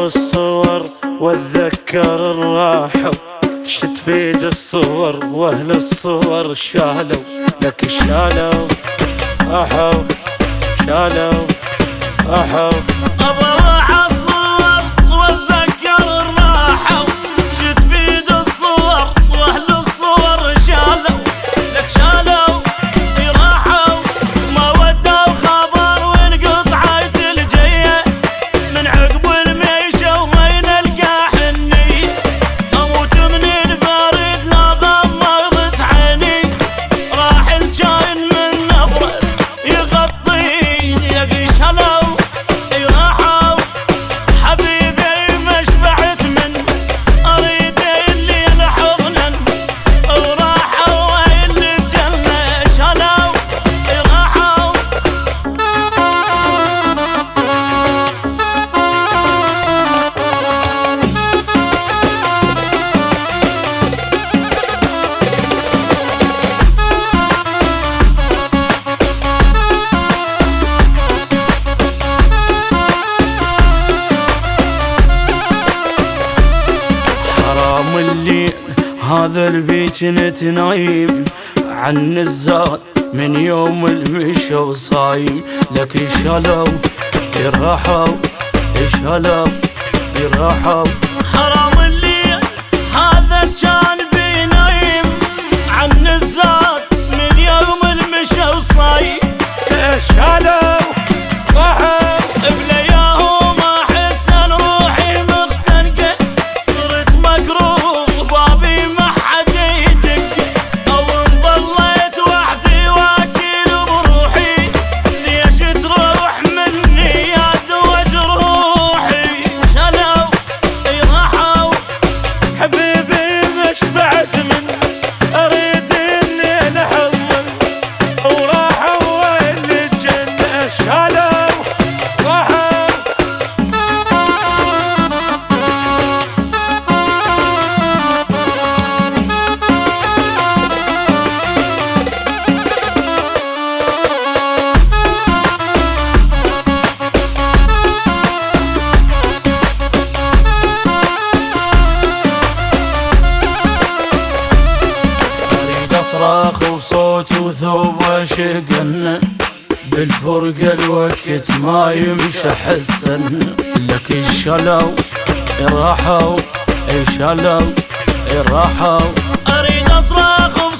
والصور واتذكر الراحة، تفيد الصور واهل الصور شالوا لك شالوا احو شالوا احو. اروح الصور واتذكر الراحة، تفيد الصور واهل الصور شالوا لك شالوا راحوا. ما ودوا خبر وانقطعت الجية من عقب الميشة وين القى حني، اموت من البرد لا غمضت عيني، راح الجاين من نبره يغطيني لك شالوا راحوا. حبيبي ما شبعت من اريد اللي لحضنا وراحوا اللي الجنة شالوا راحوا. حرام الليل هذا البيت نتنايم عن الزاد من يوم المشى وصايم لك شالوا راحوا شالوا راحوا. حرام الليل هذا كان بينايم عن الزاد من يوم المشى وصايم شالوا راحوا. بلياهم احس روحي مختنقه، صرت مكروه بابي ما حد يدق، او ظليت وحدي واكل بروحي، ليش تروح مني يا دوا جروحي. شالوا راحوا. حبيبي ما شبعت من اريد اني نحضن وراحوا اللي الجنة شالوا راحوا. صراخ وصوت وثوب وشقن، بالفرقة الوقت ما يمشي حسن لك شالوا راحوا شالوا راحوا. اريد اصرخ